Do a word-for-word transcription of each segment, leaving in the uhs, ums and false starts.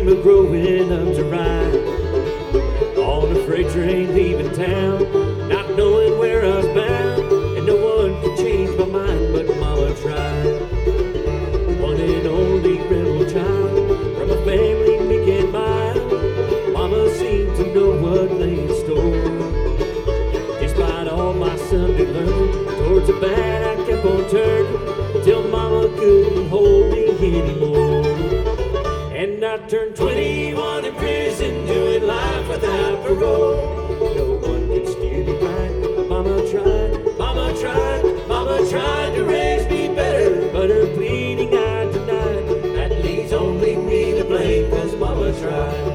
dream of growing up to ride on a freight train leaving town, not knowing where I was bound, and no one could change my mind, but Mama tried. One and only rebel child from a family meek and mild, Mama seemed to know what lay in store. Despite all my Sunday learning, towards the bad I kept on turning, till Mama couldn't hold me anymore. And I turned twenty-one in prison, doing life without parole. No one could steer me right, but Mama tried, Mama tried, Mama tried to raise me better, but her pleading I denied. That leaves only me to blame, 'cause Mama tried.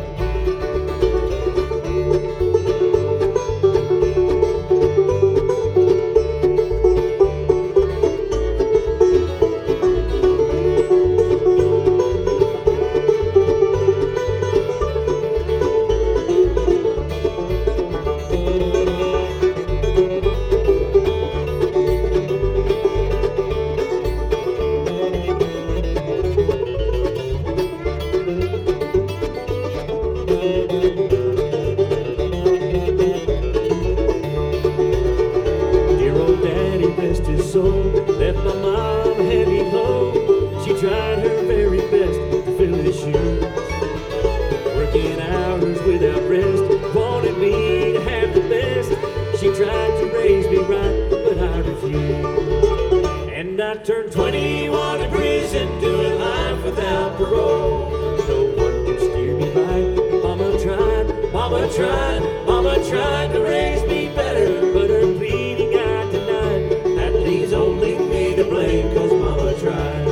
Left my mom heavy load. She tried her very best to fill his shoes, working hours without rest, wanted me to have the best. She tried to raise me right, but I refused. And I turned twenty-one in prison, doing life without parole. No one could steer me right. Mama tried, Mama tried, Mama tried to raise me better, but her pleading I denied. That leaves only me to blame, 'cause Mama tried.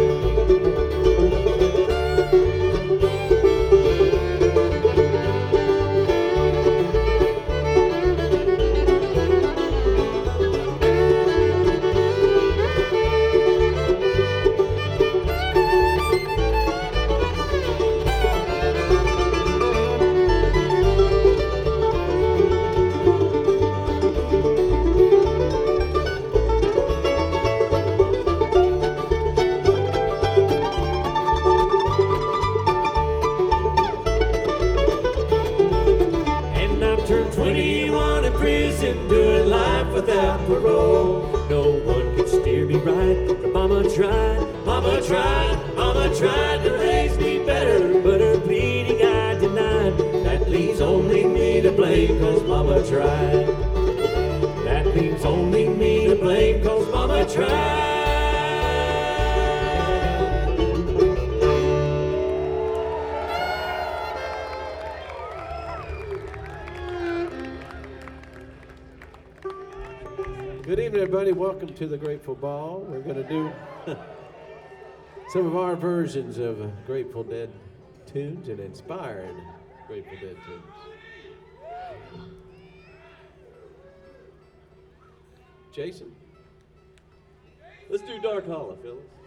twenty-one in prison, doing life without parole. No one could steer me right, but Mama tried, Mama tried, Mama tried to raise me better, but her pleading I denied. That leaves only me to blame, 'cause Mama tried. That leaves only me to blame, 'cause Mama tried. Good evening, everybody. Welcome to the Grateful Ball. We're going to do some of our versions of Grateful Dead tunes and inspired Grateful Dead tunes. Jason? Let's do Dark Hollow, Phyllis.